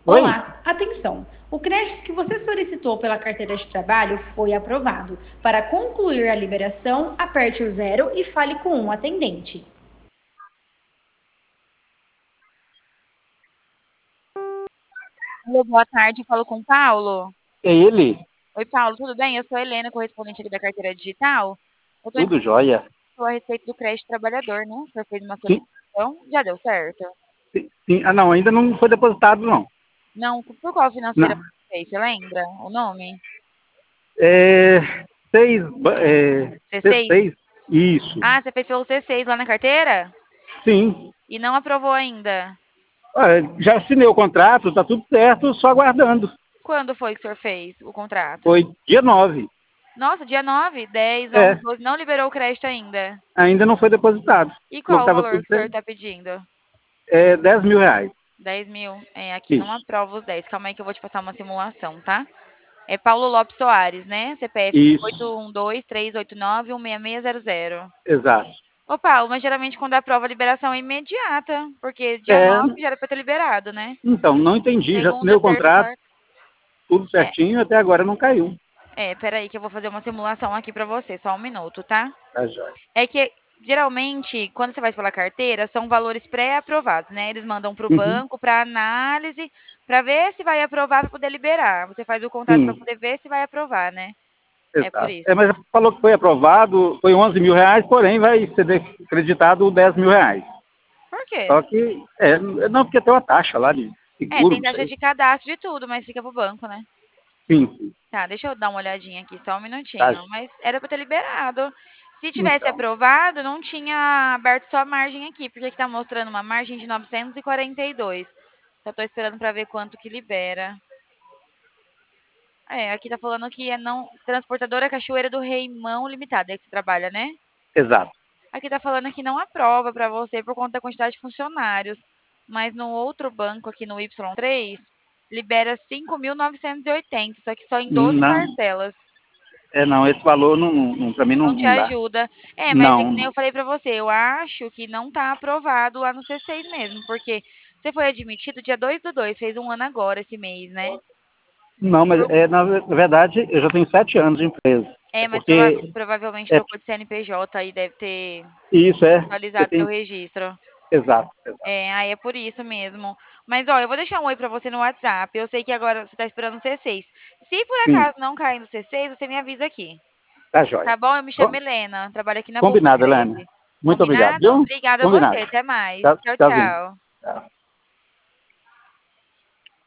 Oi? Olá, atenção! O crédito que você solicitou pela carteira de trabalho foi aprovado. Para concluir a liberação, aperte o zero e fale com um atendente. Alô, boa tarde, eu falo com o Paulo. É ele? Oi, Paulo, tudo bem? Eu sou a Helena, correspondente aqui da carteira digital. Eu estou Tudo jóia? a respeito do crédito trabalhador, né? O senhor fez uma Sim, solicitação, já deu certo? sim, sim. Ah, não, ainda não foi depositado, não. Não, por qual financeira Não. você fez? Você lembra o nome? É, C6? C6? Isso. Ah, você fez pelo C6 lá na carteira? Sim. E não aprovou ainda? Já assinei o contrato, tá tudo certo, só aguardando. Quando foi que o senhor fez o contrato? Foi dia 9. Nossa, dia 9, 10, 11, É, 12, não liberou o crédito ainda. ainda não foi depositado. E Falou qual que o estava valor tudo que o senhor certo. está pedindo? É R$ 10.000. 10 mil. É, aqui não Isso, aprova os 10. Calma aí que eu vou te passar uma simulação, tá? É Paulo Lopes Soares, né? CPF isso, 812-389-16600. exato. Ô, Paulo, mas geralmente quando aprova a liberação é imediata, porque dia É, 9 já era pra ter liberado, né? então, não entendi, já assinei Segunda, o terça, contrato, quarta. tudo É, certinho, até agora não caiu. peraí que eu vou fazer uma simulação aqui pra você, só um minuto, tá? Tá jóia. É que geralmente, quando você faz pela carteira, são valores pré-aprovados, né? Eles mandam para o Uhum, banco para análise, para ver se vai aprovar para poder liberar. Você faz o contrato para sim. poder ver se vai aprovar, né? É por Exato. isso. Mas falou que foi aprovado, foi R$ 11.000, porém vai ser acreditado R$ 10.000. Por quê? Só que, não, porque tem uma taxa lá de É, seguro, tem não taxa sei. de cadastro de tudo, mas fica pro banco, né? Sim, sim. Tá, deixa eu dar uma olhadinha aqui, só um Tá. minutinho. Mas era para ter liberado. Se tivesse Então, aprovado, não tinha aberto sua margem aqui, porque aqui tá mostrando uma margem de 942. Só tô esperando para ver quanto que libera. É, aqui tá falando que é não transportadora Cachoeira do Reimão Limitada, é que você trabalha, né? exato. Aqui tá falando que não aprova para você por conta da quantidade de funcionários, mas no outro banco aqui no Y3 libera 5.980, só que só em 12 Não, parcelas. não, esse valor não, para mim não, Não te não dá. ajuda. É, mas é que nem Não, eu falei para você, eu acho que não tá aprovado lá no C6 mesmo, porque você foi admitido dia 2/2, fez um ano agora esse mês, né? não, mas na verdade eu já tenho 7 anos de empresa. É, É mas porque provavelmente é, trocou de CNPJ aí deve ter isso porque atualizado seu tem, registro. exato, exato. É, aí é por isso mesmo. Mas, ó, eu vou deixar um oi pra você no WhatsApp. Eu sei que agora você tá esperando o C6. Se por Sim, acaso não cair no C6, você me avisa aqui. tá jóia. Tá bom? Eu me chamo Helena, trabalho aqui na Poupa Combinado, Helene. 13. Muito obrigado, Combinado? viu? Obrigada a você. Combinado. Até mais. Tchau, Tchau, tchauzinho. tchau. Tchau.